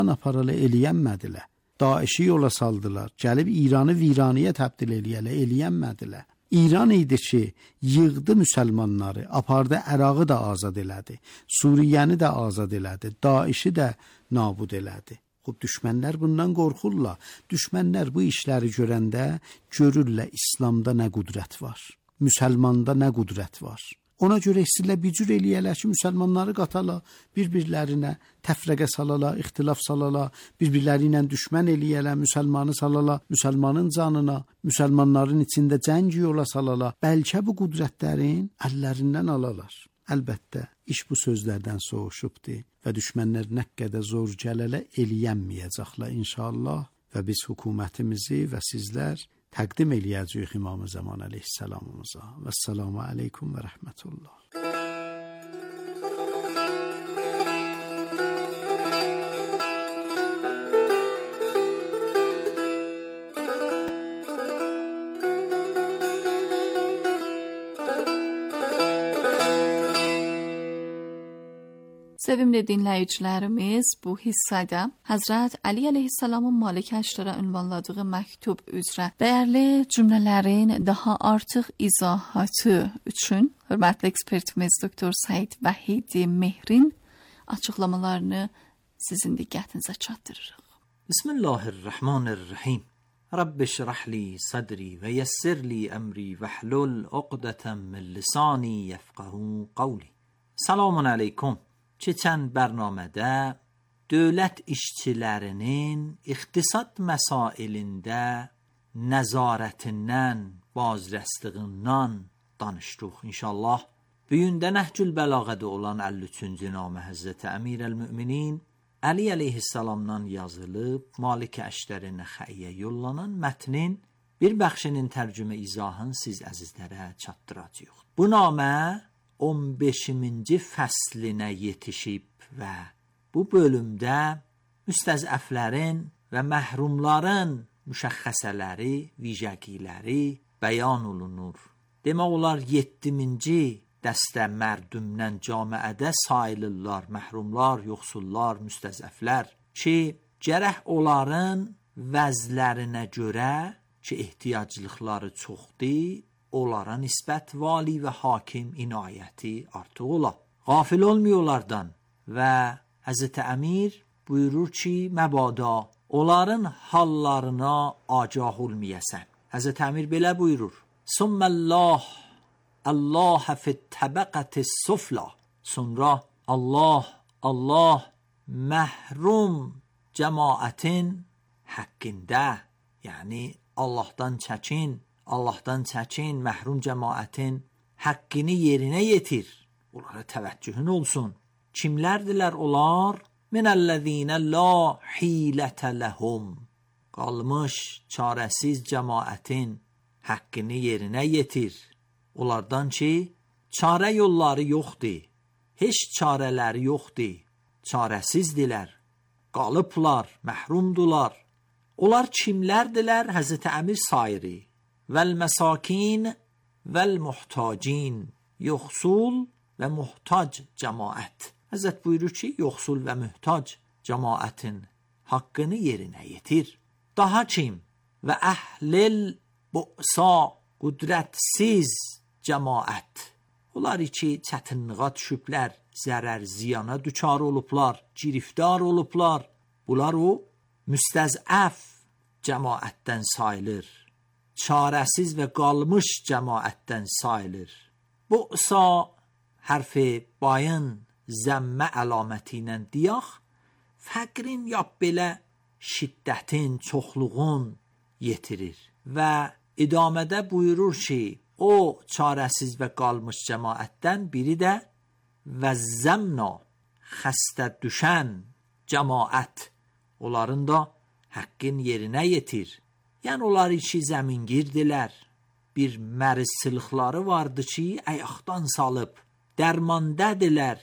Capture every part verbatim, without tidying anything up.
Aparalı eləyənmədilər. Daişi yola saldılar. Gəlib İranı viranəyə təbdil eləyələ, eləyənmədilər. İran idi ki, yığdı müsəlmanları, apardı Ərağı da azad elədi, Suriyəni də azad elədi, Daişi də nabud elədi. Xub, düşmənlər bundan qorxurlar. Düşmənlər bu işləri görəndə görürlər İslamda nə qüdrət var, müsəlmanda nə qüdrət var. Ona görə istəyirlər bir cür eləyərlər ki, müsəlmanları qatala, bir-birlərinə təfrəqə salala, ixtilaf salala, bir-birləri ilə düşmən eləyərlər, müsəlmanı salala, müsəlmanın canına, müsəlmanların içində cəng yola salala, bəlkə bu qüdrətlərin əllərindən alalar. Əlbəttə, iş bu sözlərdən soğuşubdur və düşmənlər nə qədər zor gələlə eləyənməyəcəklər inşallah və biz hökumətimizi və sizlər təqdim eləyəcəyik İmam-ı Zaman əleyhissalamımıza. Vəssalamu aleykum və rəhmətullah. Sevimli dinləyicilərimiz, bu hissədə Həzrət Əli əleyhissalamın Malik Əşrərə ünvanladığı məktub üzrə dəyərli cümlələrin daha artıq izahatı üçün hörmətli ekspertimiz Doktor Səid Vəhidi Mehrin açıqlamalarını sizin diqqətinizə çatdırırıq. Bismillahirrahmanirrahim. Rabbi şrah li sadri və yəssir li əmri və hlul uqdətən min lisani yəfqahu qavli. Selamun aleykum. Keçən bərnamədə dövlət işçilərinin iqtisad məsailində nəzarətindən, bazrəstliğindən danışdıq inşallah. Bugündə Nəhcül Bəlağədə olan əlli üçüncü namə Həzrəti Əmir-əl-Müminin Əli əleyhissalamdan yazılıb Malik Əşrəri Nəxəiyə yollanan mətnin bir bəxşinin tərcümə izahını siz əzizlərə çatdıracağıq. Bu namə on beşinci fəslinə yetişib və bu bölümdə müstəzəflərin və məhrumların müşəxxəsələri, vicəgiləri bəyan olunur. Demək olar yeddiminci dəstə mərdümdən camiədə sayılırlar, məhrumlar, yoxsullar, müstəzəflər ki, gərək onların vəzlərinə görə ki, ehtiyaclıqları çoxdur, onlara nisbət vali və hakim inayəti artıq ola. Qafil olmuyorlardan və Həzrəti Əmir buyurur ki, məbada onların hallarına agah olmayəsən. Həzrəti Əmir belə buyurur. Summəllah, Allah fit təbəqətis sufla. Sonra Allah, Allah məhrum cəmaətin haqqında, yəni Allahdan çəkin, Allahdan çəkin, məhrum cəmaətin haqqını yerinə yetir. Onlara təvəccühün olsun. Kimlərdirlər onlar? Minəl-ləzīnə la hilətə ləhum. Qalmış, çarəsiz cəmaətin haqqını yerinə yetir. Onlardan ki, çarə yolları yoxdur. Heç çarələri yoxdur. Çarəsizdilər. Qalıblar, məhrumdular. Onlar kimlərdirlər? Həzrəti Əmir sayırı. Vəl-məsakin vəl-muhtacin. Yoxsul və muhtac cəmaət. Həzrət buyurur ki, yoxsul və muhtac cəmaətin haqqını yerinə yetir. Daha kim? Və əhlil bu'sa, qüdrətsiz cəmaət. Onlar ki, çətinliğa düşüblər, zərər ziyana düçar olublar, giriftar olublar. Bunlar o müstəzəf cəmaətdən sayılır. Çarəsiz və qalmış cəmaətdən sayılır. Bu'sa hərfi bayın zəmmə əlaməti ilə deyək, fəqrin ya belə şiddətin, çoxluğun yetirir. Və idamədə buyurur ki, o çarəsiz və qalmış cəmaətdən biri də və zəmna xəstə düşən cəmaət. Onların da haqqın yerinə yetir. Yəni onlar ki, zəmingirdirlər. Bir mərizçılıqları vardı ki, əyaqdan salıb, dərmandədirlər,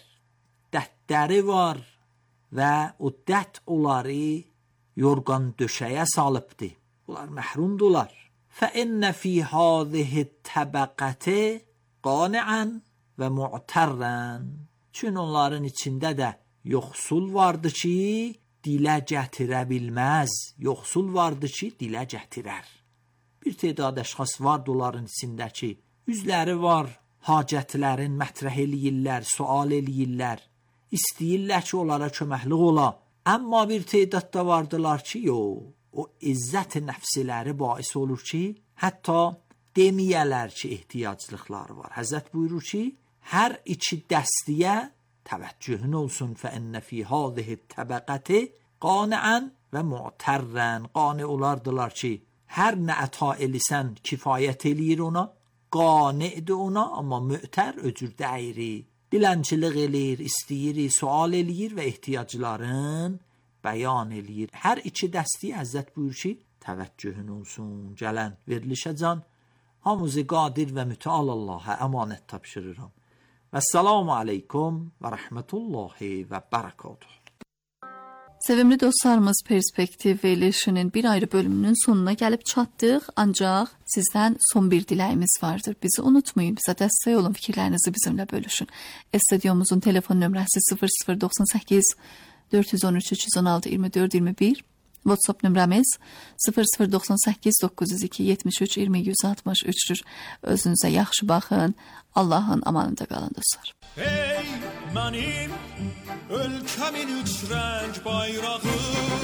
dətləri var və o dət onları yorğan döşəyə salıbdır. Bunlar məhrumdular. فَإِنَّ فِي هَذِهِ التَّبَقَةِ قَانِعًا və mu'tarran. Çün onların içində də yoxsul vardı ki, dilə gətirə bilməz. Yoxsul vardı ki, dilə gətirər. Bir tədad əşxas vardı onların içində ki, üzləri var, hacətlərin mətrəh eləyirlər, sual eləyirlər, istəyirlər ki, onlara köməklik ola. Amma bir tədad da vardılar ki, yox, o izzət nəfsiləri bais olur ki, hətta deməyələr ki, ehtiyaclıqları var. Həzrət buyurur ki, hər iki dəstiyə təvəccühün olsun. فَإِنَّ فِي هَذِهِ الطَّبَقَةِ قَانِعًا və mu'tarran. Qani olardılar ki, hər nə əta elisən kifayət eləyir ona, qani'dir ona, amma mü'tər öcür dəyiri. Dilənçilik eləyir, istəyir, sual eləyir və ehtiyacların bəyan eləyir. Hər iki dəstiyə Həzrət buyurur ki, təvəccühün olsun. Gələn verilişə can, hamısı qadir və mütəal Allah'a əmanət tapşırıram. Vəssalamu aleykum və rəhmətullahi və bərəkatuhu. Sevimli dostlarımız, Perspektiv verilişinin bir ayrı bölümünün sonuna gəlib çatdıq. Ancaq sizdən son bir diləyimiz vardır. Bizi unutmayın, bizə dəstək olun, fikirlərinizi bizimlə bölüşün. Studyomuzun telefon nömrəsi sıfır sıfır doxsan səkkiz dörd yüz on üç üç yüz on altı iyirmi dörd iyirmi bir. WhatsApp nömrəmiz sıfır sıfır doxsan səkkiz doqquz yüz iki yetmiş üç iyirmi yüz altmış üçdür. Özünüzə yaxşı baxın. Allahın amanında qalın dostlar. Ey mənim ölkəmin üç rəng bayrağı,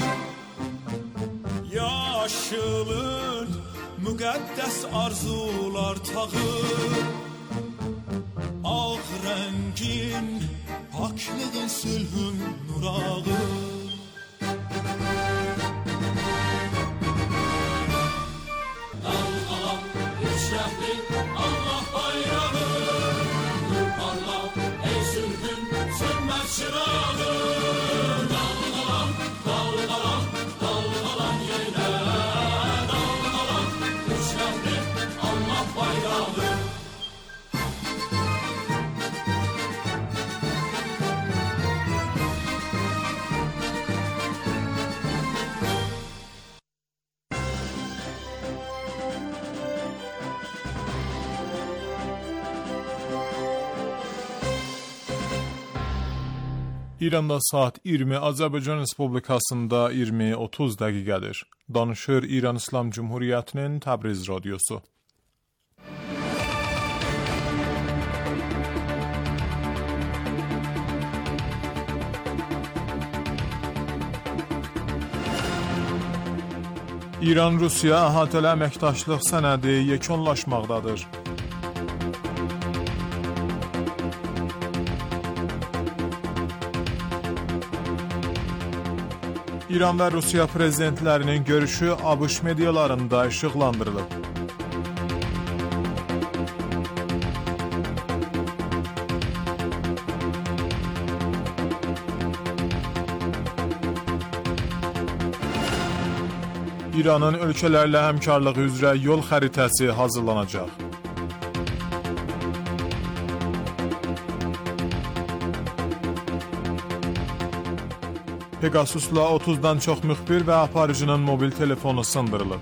yaşılın müqəddəs arzular tağı, ağ rəngin paklığın sülhün nurağı. Dalğalan üç rəngli Allah bayrağı, nur parla ey sülhün sönməz çırağı. Dalğalan, dalğalan, dalğalan yenə, dalğalan üç rəngli Allah bayrağı. İranda saat iyirmi, Azərbaycan Respublikasında iyirmi otuz dəqiqədir. Danışır İran İslam Cumhuriyyətinin Təbriz radiosu. İran-Rusiya əhatəli əməkdaşlıq sənədi yekunlaşmaqdadır. İran və Rusiya prezidentlərinin görüşü ABŞ medialarında işıqlandırılıb. İranın ölkələrlə həmkarlığı üzrə yol xəritəsi hazırlanacaq. Pegasus'la otuzdan çox müxbir və aparıcının mobil telefonu sındırılıb.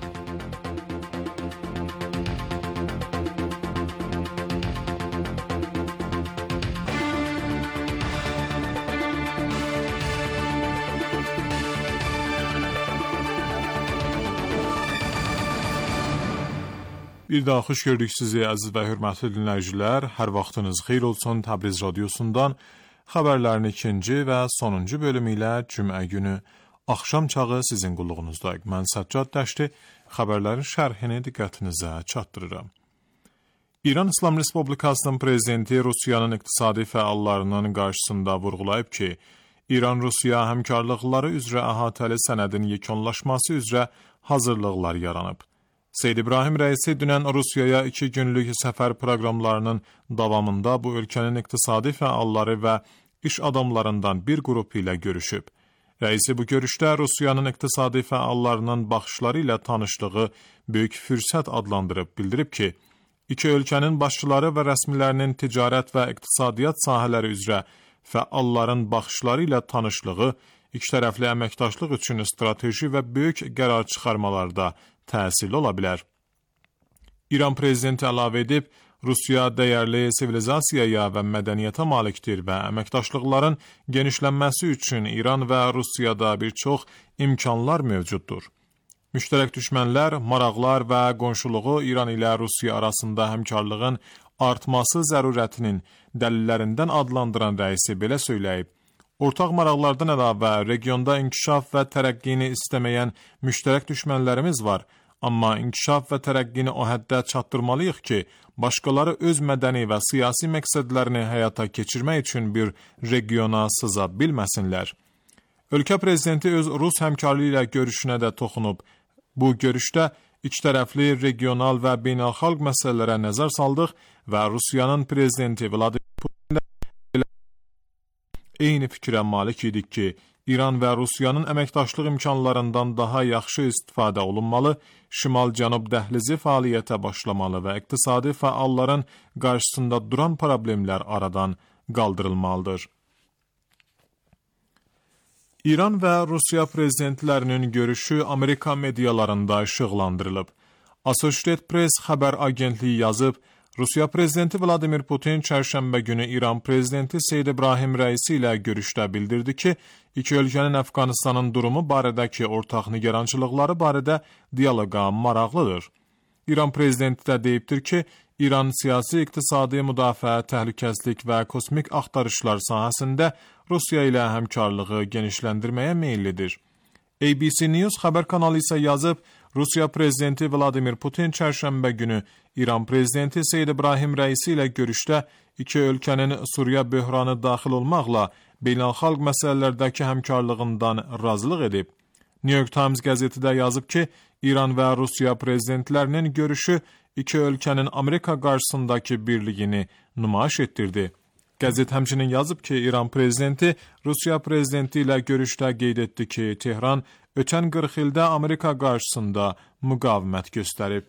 Bir daha xoş gördük sizi əziz və hörmətli dinləyicilər. Hər vaxtınız xeyir olsun. Təbriz radiosundan xəbərlərin ikinci və sonuncu bölümü ilə cümə günü axşam çağı sizin qulluğunuzdayıq. Mən Səccad Dəşti xəbərlərin şərhini diqqətinizə çatdırıram. İran İslam Respublikasının prezidenti Rusiyanın iqtisadi fəallarının qarşısında vurğulayıb ki, İran-Rusiya həmkarlıqları üzrə əhatəli sənədin yekunlaşması üzrə hazırlıqlar yaranıb. Seyyid İbrahim rəisi dünən Rusiyaya iki günlük səfər proqramlarının davamında bu ölkənin iqtisadi fəalları və iş adamlarından bir qrupu ilə görüşüb. Rəisi bu görüşdə Rusiyanın iqtisadi fəallarının baxışları ilə tanışlığı böyük fürsət adlandırıb bildirib ki, iki ölkənin başçıları və rəsmilərinin ticarət və iqtisadiyyat sahələri üzrə fəalların baxışları ilə tanışlığı ikitərəfli əməkdaşlıq üçün strateji və böyük qərar çıxarmalarda təsirli ola bilər. İran prezidenti əlavə edib, Rusiya dəyərli sivilizasiyaya və mədəniyyətə malikdir və əməkdaşlıqların genişlənməsi üçün İran və Rusiyada bir çox imkanlar mövcuddur. Müştərək düşmənlər, maraqlar və qonşuluğu İran ilə Rusiya arasında həmkarlığın artması zərurətinin dəlillərindən adlandıran rəisi belə söyləyib. Ortaq maraqlardan əlavə regionda inkişaf və tərəqqini istəməyən müştərək düşmənlərimiz var, amma inkişaf və tərəqqini o həddə çatdırmalıyıq ki, başqaları öz mədəni və siyasi məqsədlərini həyata keçirmək üçün bir regiona sıza bilməsinlər. Ölkə prezidenti öz Rus həmkarı ilə görüşünə də toxunub. Bu görüşdə ikitərəfli, regional və beynəlxalq məsələlərə nəzər saldıq və Rusiyanın prezidenti Vladimir Putinlə eyni fikrə malik idik ki, İran və Rusiyanın əməkdaşlıq imkanlarından daha yaxşı istifadə olunmalı, şimal-cənub dəhlizi fəaliyyətə başlamalı və iqtisadi fəalların qarşısında duran problemlər aradan qaldırılmalıdır. İran və Rusiya prezidentlərinin görüşü Amerika medialarında işıqlandırılıb. Associated Press xəbər agentliyi yazıb, Rusiya prezidenti Vladimir Putin çərşənbə günü İran prezidenti Seyyid İbrahim Rəisi ilə görüşdə bildirdi ki, iki ölkənin Əfqanistanın durumu barədəki ortaq nigarançılıqları barədə dialoqa maraqlıdır. İran prezidenti də deyibdir ki, İran siyasi, iqtisadi, müdafiə, təhlükəsizlik və kosmik axtarışlar sahəsində Rusiya ilə həmkarlığı genişləndirməyə meyillidir. A B C News xəbər kanalı isə yazıb, Rusiya prezidenti Vladimir Putin çərşənbə günü İran prezidenti Seyyid İbrahim Rəisi ilə görüşdə iki ölkənin Suriya böhranı daxil olmaqla beynəlxalq məsələlərdəki həmkarlığından razılıq edib. New York Times qəzeti də yazıb ki, İran və Rusiya prezidentlərinin görüşü iki ölkənin Amerika qarşısındakı birliyini nümayiş etdirdi. Qəzet həmçinin yazıb ki, İran prezidenti Rusiya prezidenti ilə görüşdə qeyd etdi ki, Tehran ötən qırx ildə Amerika qarşısında müqavimət göstərib.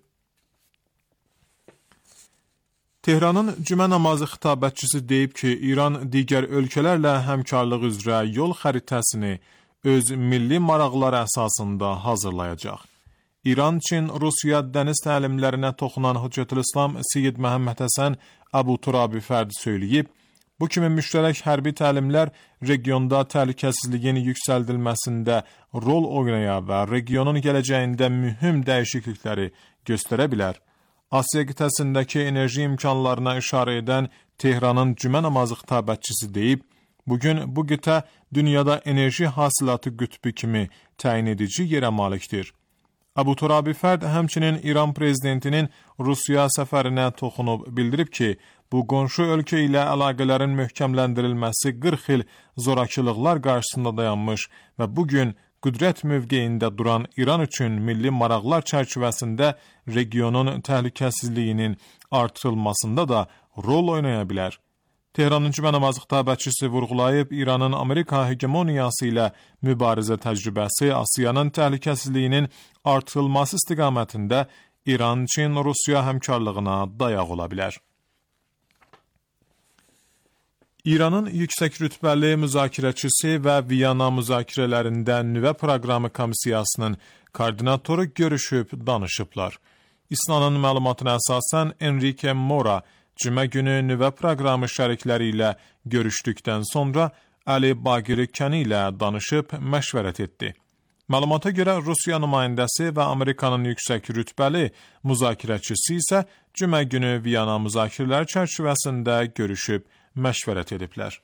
Tehranın cümə namazı xitabətçisi deyib ki, İran digər ölkələrlə həmkarlıq üzrə yol xəritəsini öz milli maraqları əsasında hazırlayacaq. İran, Çin, Rusiya dəniz təlimlərinə toxunan Hüccətülislam Seyyid Məhəmməd Həsən Əbu Turabi Fərdi söyləyib, bu kimi müştərək hərbi təlimlər regionda təhlükəsizliyin yüksəldilməsində rol oynaya və regionun gələcəyində mühüm dəyişiklikləri göstərə bilər. Asiya qitəsindəki enerji imkanlarına işarə edən Tehranın cümə namazı xitabətçisi deyib, bugün bu qitə dünyada enerji hasilatı qütbü kimi təyin edici yerə malikdir. Əbu Turabi Fərd həmçinin İran prezidentinin Rusiya səfərinə toxunub bildirib ki, bu qonşu ölkə ilə əlaqələrin möhkəmləndirilməsi qırx il zorakılıqlar qarşısında dayanmış və bugün qüdrət mövqeyində duran İran üçün milli maraqlar çərçivəsində regionun təhlükəsizliyinin artırılmasında da rol oynaya bilər. Tehranın cümə namazı xitabətçisi vurğulayıb, İranın Amerika hegemoniyası ilə mübarizə təcrübəsi Asiyanın təhlükəsizliyinin artırılması istiqamətində İran, Çin, Rusiya həmkarlığına dayaq ola bilər. İranın yüksək rütbəli müzakirəçisi və Viyana müzakirələrində nüvə proqramı komissiyasının koordinatoru görüşüb danışıblar. İSNA-nın məlumatına əsasən Enrique Mora cümə günü nüvə proqramı şərikləri ilə görüşdükdən sonra Əli Baqiri Kəni ilə danışıb məşvərət etdi. Məlumata görə Rusiya nümayəndəsi və Amerikanın yüksək rütbəli müzakirəçisi isə cümə günü Viyana müzakirələri çərçivəsində görüşüb məşvərət ediblər.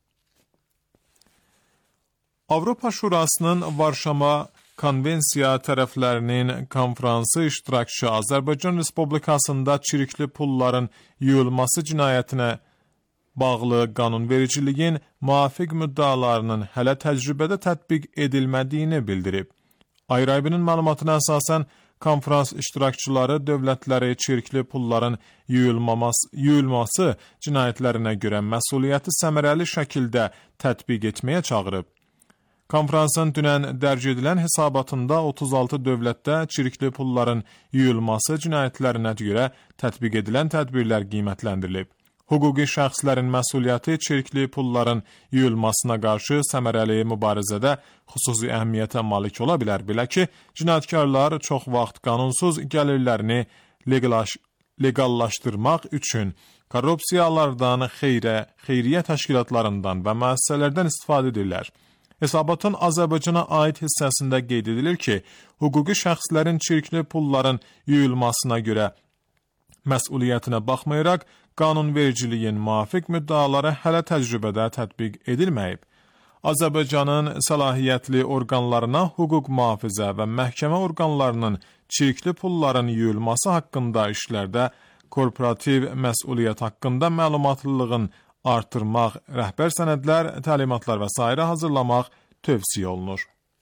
Avropa Şurasının Varşava Konvensiya tərəflərinin konfransı iştirakçı Azərbaycan Respublikasında çirkli pulların yuyulması cinayətinə bağlı qanunvericiliyin müvafiq müddalarının hələ təcrübədə tətbiq edilmədiyini bildirib. Ayrı-ayrının məlumatına əsasən, konferans iştirakçıları dövlətləri çirkli pulların yuyulmaması, yuyulması cinayətlərinə görə məsuliyyəti səmərəli şəkildə tətbiq etməyə çağırıb. Konferansın dünən dərc edilən hesabatında otuz altı dövlətdə çirkli pulların yuyulması cinayətlərinə görə tətbiq edilən tədbirlər qiymətləndirilib. Hüquqi şəxslərin məsuliyyəti çirkli pulların yuyulmasına qarşı səmərəli mübarizədə xüsusi əhəmiyyətə malik ola bilər. Belə ki, cinayətkarlar çox vaxt qanunsuz gəlirlərini legalaş legallaşdırmaq üçün korrupsiyalardan, xeyrə, xeyriyyə təşkilatlarından və müəssisələrdən istifadə edirlər. Hesabatın Azərbaycana aid hissəsində qeyd edilir ki, hüquqi şəxslərin çirkli pulların yuyulmasına görə məsuliyyətinə baxmayaraq, qanunvericiliyin müvafiq müddəaları hələ təcrübədə tətbiq edilməyib. Azərbaycanın səlahiyyətli orqanlarına hüquq mühafizə və məhkəmə orqanlarının çirkli pulların yuyulması haqqında işlərdə korporativ məsuliyyət haqqında məlumatlılığın artırmaq, rəhbər sənədlər, təlimatlar və s. hazırlamaq tövsiyə olunur.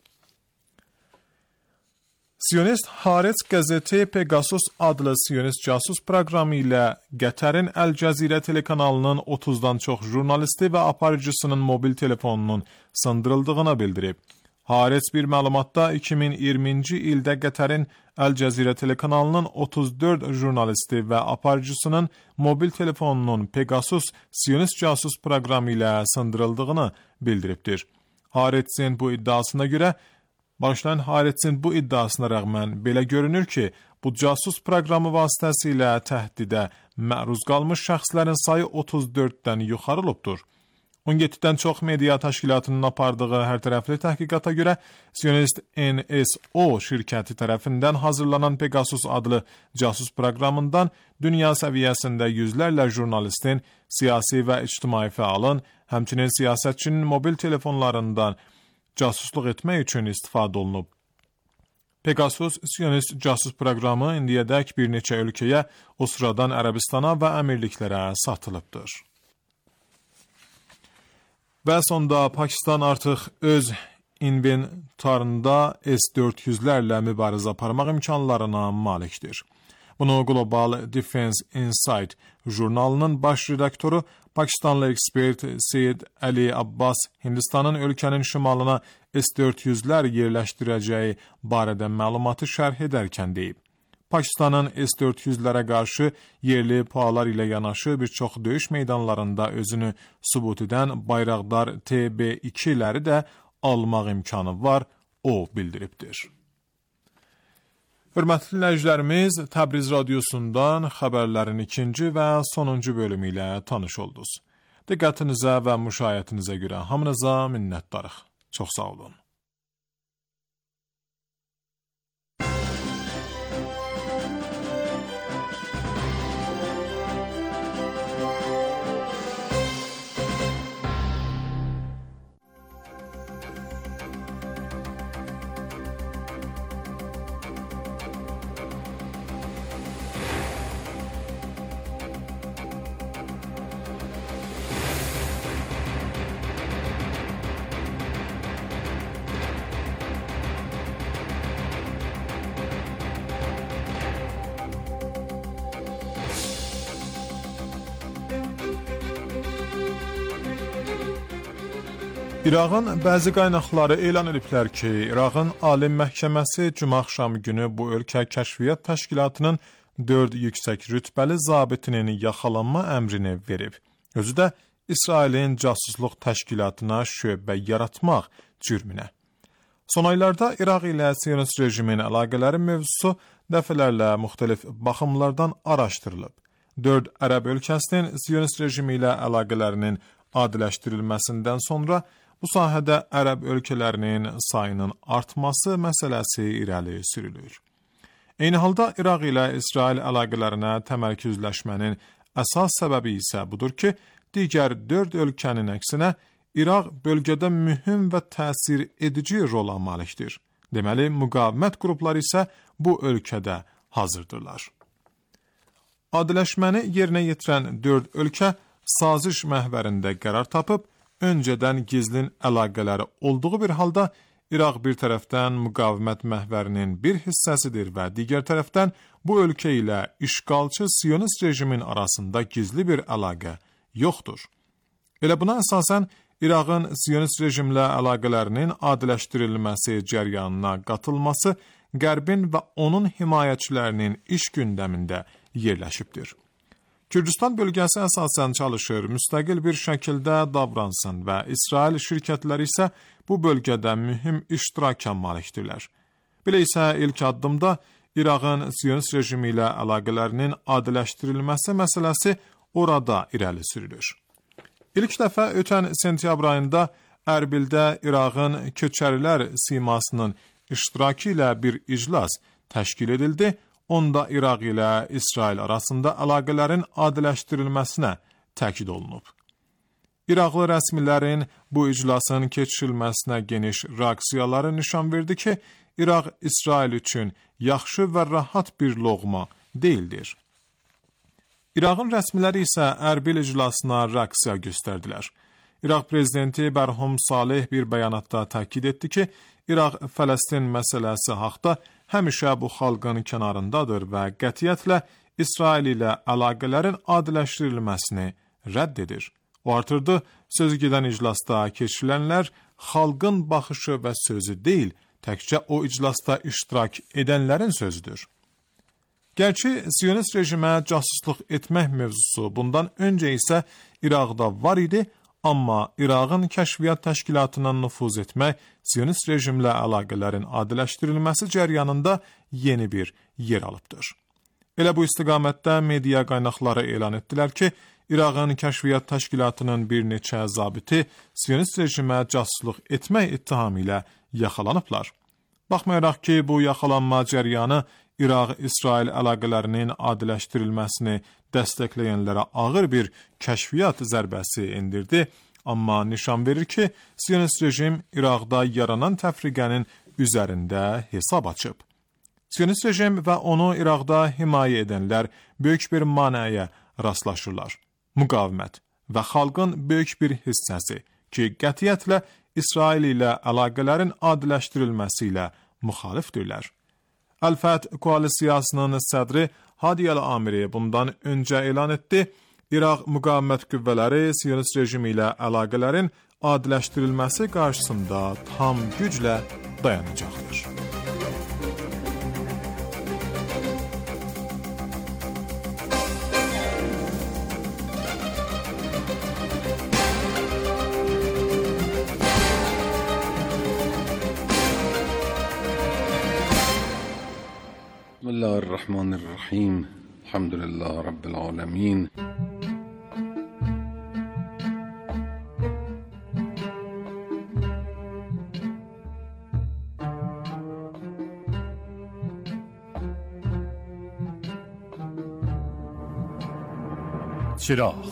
Siyonist Haaretz qəzeti Pegasus adlı Siyonist casus proqramı ilə Qətərin Əl-Cəzirə telekanalının otuzdan çox jurnalisti və aparıcısının mobil telefonunun sındırıldığını bildirib. Haaretz bir məlumatda iki min iyirminci ildə Qətərin Əl-Cəzirə telekanalının otuz dörd jurnalisti və aparıcısının mobil telefonunun Pegasus Siyonist casus proqramı ilə sındırıldığını bildiribdir. Haaretzin bu iddiasına görə Başlayın Haaretzin bu iddiasına rəğmən belə görünür ki, bu casus proqramı vasitəsilə təhdidə məruz qalmış şəxslərin sayı otuz dörddən yuxarı olubdur. on yeddidən çox media təşkilatının apardığı hər tərəfli təhqiqata görə Siyonist N S O şirkəti tərəfindən hazırlanan Pegasus adlı casus proqramından dünya səviyyəsində yüzlərlə jurnalistin, siyasi və ictimai fəalın, həmçinin siyasətçinin mobil telefonlarından casusluq etmək üçün istifadə olunub. Pegasus Siyonist casus proqramı indiyədək bir neçə ölkəyə, o sıradan Ərəbistana və əmirliklərə satılıbdır. Və sonda Pakistan artıq öz inventarında S dörd yüzlərlə mübarizə aparmaq imkanlarına malikdir. Bunu Global Defense Insight jurnalının baş redaktoru Pakistanlı ekspert Seyyid Ali Abbas Hindistanın ölkənin şimalına S dörd yüzlər yerləşdirəcəyi barədə məlumatı şərh edərkən deyib. Pakistanın S dörd yüzlərə qarşı yerli pualar ilə yanaşı bir çox döyüş meydanlarında özünü sübut edən Bayraqdar T B ikiləri də almaq imkanı var, o bildiribdir. Hörmətli dinləyicilərimiz, Təbriz radiosundan xəbərlərin ikinci və sonuncu bölümü ilə tanış oldunuz. Diqqətinizə və müşahiyyətinizə görə hamınıza minnətdarıq. Çox sağ olun. İraqın bəzi qaynaqları elan ediblər ki, İraqın Ali Məhkəməsi cümə axşamı günü bu ölkə kəşfiyyat təşkilatının dörd yüksək rütbəli zabitinin yaxalanma əmrini verib. Özü də İsrailin casusluq təşkilatına şöbə yaratmaq cürmünə. Son aylarda İraq ilə Siyonist rejimin əlaqələri mövzusu dəfələrlə müxtəlif baxımlardan araşdırılıb. Dörd ərəb ölkəsinin Siyonist rejimi ilə əlaqələrinin adiləşdirilməsindən sonra bu sahədə ərəb ölkələrinin sayının artması məsələsi irəli sürülür. Eyni halda İraq ilə İsrail əlaqələrinə təmərküzləşmənin əsas səbəbi isə budur ki, digər dörd ölkənin əksinə İraq bölgədə mühüm və təsir edici rola malikdir. Deməli, müqavimət qrupları isə bu ölkədə hazırdırlar. Adiləşməni yerinə yetirən dörd ölkə saziş məhvərində qərar tapıb, öncədən gizlin əlaqələri olduğu bir halda İraq bir tərəfdən müqavimət məhvərinin bir hissəsidir və digər tərəfdən bu ölkə ilə işğalçı Siyonist rejimin arasında gizli bir əlaqə yoxdur. Elə buna əsasən İraqın Siyonist rejimlə əlaqələrinin adiləşdirilməsi cəryanına qatılması Qərbin və onun himayəçilərinin iş gündəmində yerləşibdir. Kürdistan bölgəsi əsasən çalışır, müstəqil bir şəkildə davransın və İsrail şirkətləri isə bu bölgədə mühüm iştiraka malikdirlər. Belə isə ilk addımda İraqın Siyonist rejimi ilə əlaqələrinin adiləşdirilməsi məsələsi orada irəli sürülür. İlk dəfə ötən sentyabr ayında Ərbildə İraqın köçərilər simasının iştirakı ilə bir iclas təşkil edildi. Onda İraq ilə İsrail arasında əlaqələrin adiləşdirilməsinə təkid olunub. İraqlı rəsmilərin bu iclasın keçirilməsinə geniş reaksiyaları nişan verdi ki, İraq İsrail üçün yaxşı və rahat bir loğma deyildir. İraqın rəsmiləri isə Ərbil iclasına reaksiya göstərdilər. İraq prezidenti Bərham Salih bir bəyanatda təkid etdi ki, İraq Fələstin məsələsi haqda həmişə bu xalqın kənarındadır və qətiyyətlə İsrail ilə əlaqələrin adiləşdirilməsini rədd edir. O artırdı, sözü gedən iclasda keçirilənlər xalqın baxışı və sözü deyil, təkcə o iclasda iştirak edənlərin sözüdür. Gerçi Siyonist rejimə casusluq etmək mövzusu bundan öncə isə İraqda var idi, amma İraqın kəşfiyyat təşkilatına nüfuz etmək Siyonist rejimlə əlaqələrin adiləşdirilməsi cəryanında yeni bir yer alıbdır. Elə bu istiqamətdə media qaynaqları elan etdilər ki, İraqın kəşfiyyat təşkilatının bir neçə zabiti Siyonist rejimə casusluq etmək ittihamı ilə yaxalanıblar. Baxmayaraq ki, bu yaxalanma cəryanı İraq-İsrail əlaqələrinin adiləşdirilməsini dəstəkləyənlərə ağır bir kəşfiyyat zərbəsi endirdi, amma nişan verir ki, Siyonist rejim İraqda yaranan təfriqənin üzərində hesab açıb. Siyonist rejim və onu İraqda himayə edənlər böyük bir manəyə rastlaşırlar. Müqavimət və xalqın böyük bir hissəsi ki, qətiyyətlə İsrail ilə əlaqələrin adiləşdirilməsi ilə müxalifdirlər. Əl-Fəth koalisiyasının sədri Hadi Əl-Amiri bundan öncə elan etdi, İraq müqavimət qüvvələri Siyonist rejimi ilə əlaqələrin adiləşdirilməsi qarşısında tam güclə dayanacaqdır. بسم الله الرحمن الرحیم الحمد لله رب العالمین. چراغ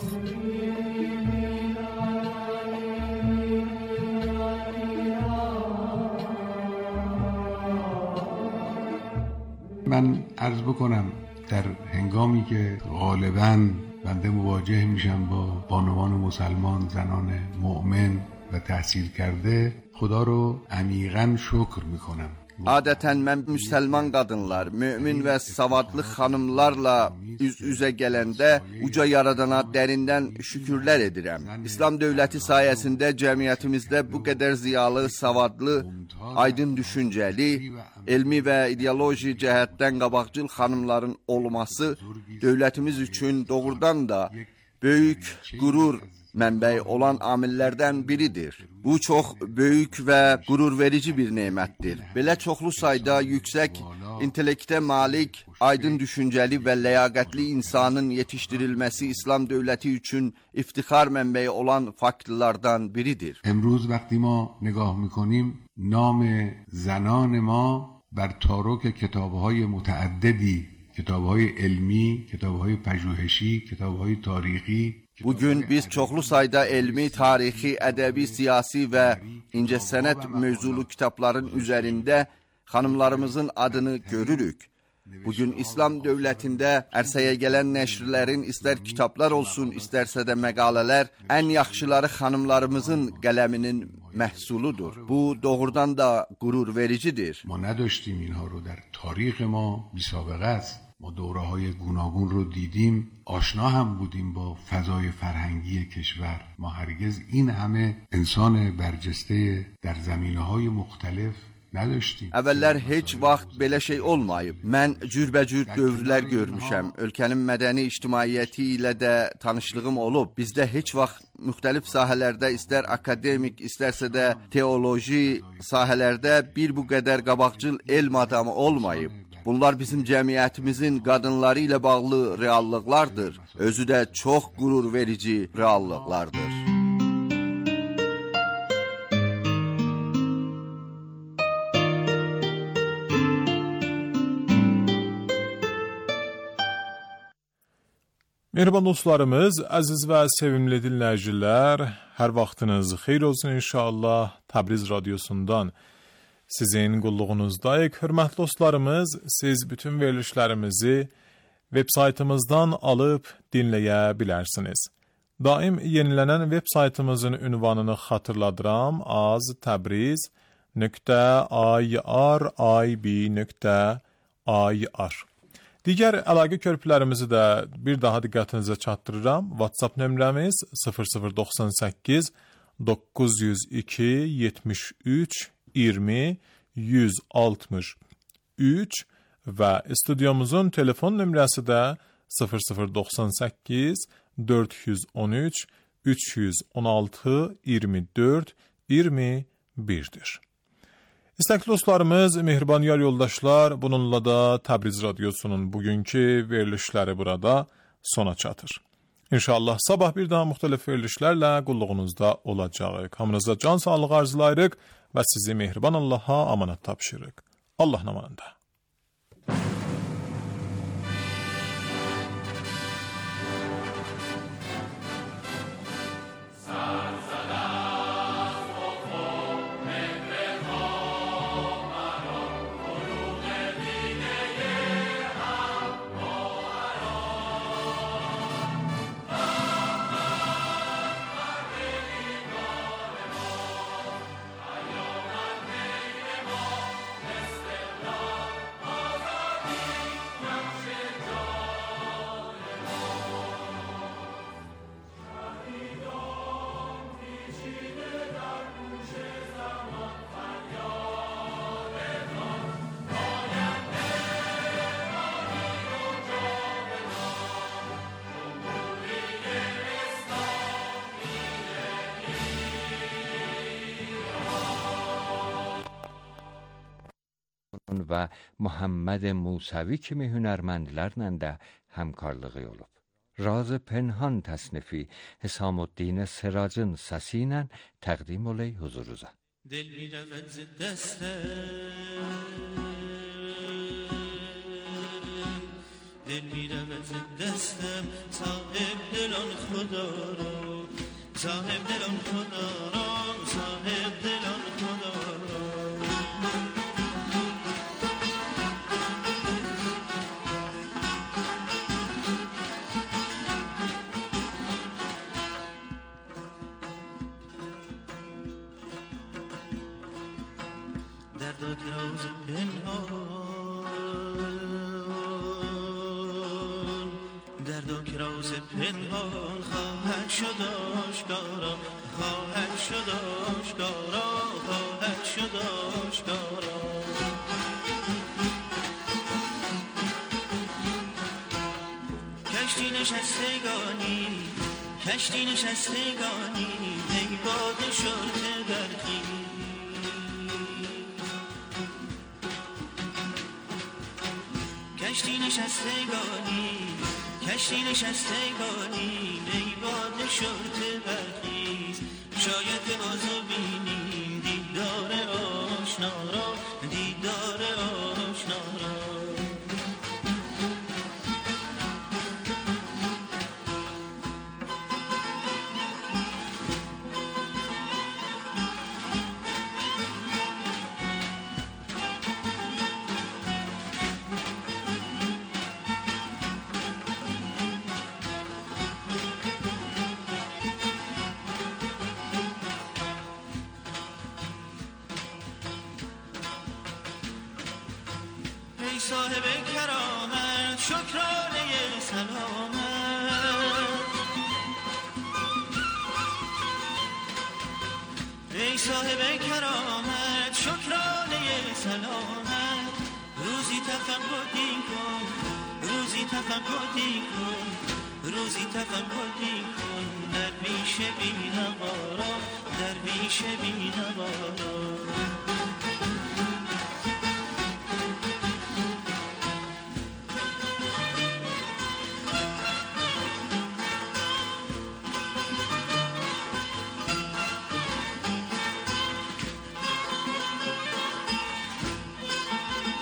من عرض بکنم در هنگامی که غالباً بنده مواجه میشم با بانوان مسلمان، زنان مؤمن و تحصیل کرده، خدا رو عمیقاً şükür میکنم. Adətən mən müsəlman qadınlar, mömin və savadlı xanımlarla üz-üzə gələndə uca yaradana dərindən şükürlər edirəm. İslam dövləti sayəsində cəmiyyətimizdə bu qədər ziyalı, savadlı, aydın düşüncəli, elmi və ideoloji cəhətdən qabaqcıl xanımların olması dövlətimiz üçün doğrudan da böyük qürur mənbəyi olan amillərdən biridir. Bu çox böyük və qürur verici bir nemətdir. Belə çoxlu sayda yüksək intellektə malik, aydın düşüncəli və ləyaqətli insanın yetişdirilməsi İslam dövləti üçün iftixar mənbəyi olan faktlardan biridir. امروز وقتی ما نگاه میکنیم نام زنان ما بر تارک کتاب‌های متعددی، کتاب‌های علمی، کتاب‌های پژوهشی، کتاب‌های تاریخی. Bugün biz çoxlu sayda elmi, tarixi, ədəbi, siyasi və incəsənət mövzulu kitabların üzərində xanımlarımızın adını görürük. Bugün İslam dövlətində ərsəyə gələn nəşrlərin istər kitablar olsun, istərsə də məqalələr ən yaxşıları xanımlarımızın qələminin məhsuludur. Bu doğrudan da qürur vericidir. ما نداشتیم اینها رو در تاریخ ما بی‌سابقه است. ما دوره‌های گوناگون رو دیدیم، آشنا هم بودیم با فضای فرهنگی کشور. ما هرگز این همه انسان برجسته در زمینه‌های مختلف نداشتیم. Əvvəllər heç vaxt belə şey olmayıb. Mən cürbəcür dövrlər görmüşəm. Ölkənin mədəni ictimaiyyəti ilə də tanışlığım olub. Bizdə heç vaxt müxtəlif sahələrdə, istər akademik, istərsə də teoloji sahələrdə bir bu qədər qabaqcıl elm adamı olmayıb. Bunlar bizim cəmiyyətimizin qadınları ilə bağlı reallıqlardır. Özü də çox qürur verici reallıqlardır. Mehriban dostlarımız, əziz və sevimli dinləyicilər, hər vaxtınız xeyir olsun inşallah. Təbriz radiosundan sizin qulluğunuzdayıq. Hörmətli dostlarımız, siz bütün verilişlərimizi web saytımızdan alıb dinləyə bilərsiniz. Daim yenilənən web saytımızın ünvanını xatırladıram: az təbriz nöqtə irib nöqtə ir. Digər əlaqə körpülərimizi də bir daha diqqətinizə çatdırıram. WhatsApp nömrəmiz sıfır sıfır doxsan səkkiz doqquz yüz iki yetmiş üç iyirmi yüz altmış üç və studiyomuzun telefon nömrəsi də sıfır sıfır doxsan səkkiz dörd yüz on üç üç yüz on altı iyirmi dörd iyirmi birdir. İstəkli dostlarımız, mehriban yar yoldaşlar, bununla da Təbriz Radiosunun bugünkü verilişləri burada sona çatır. İnşallah sabah bir daha müxtəlif verilişlərlə qulluğunuzda olacağıq. Hamınıza can sağlığı arzulayırıq və sizi mehriban Allaha amanat tapşırıq. Allahın amanında. و محمد موسوی kimi hünərməndlərlə də həmkarlığı olub. Razı Pənhan təsnifi Hesamuddin Siracın səsi ilə təqdim olay huzurunuza. دل می رود ز دستم دل می رود ز دستم صاحب دلان خدا را صاحب دلان خدا را صاحب دلان خدا را راز پنهان دردا که راز پنهان خواهد شد آشکارا خواهد شد آشکارا خواهد شد آشکارا کشتی نشستگانی کشتی نشستگانی ای باد شرطه برخی کشتی نشستگانی کشتی نشستگانی ای باد شرطه برخیز شاید به بازو بینیم دیدار آشنا را دیدار آشنا را صاحب کرامت شکرانه سلامت ای صاحب کرامت شکرانه سلامت روزی تفقدی کن روزی تفقدی کن روزی تفقدی کن در بیش بی نوارا در بیش بی نوارا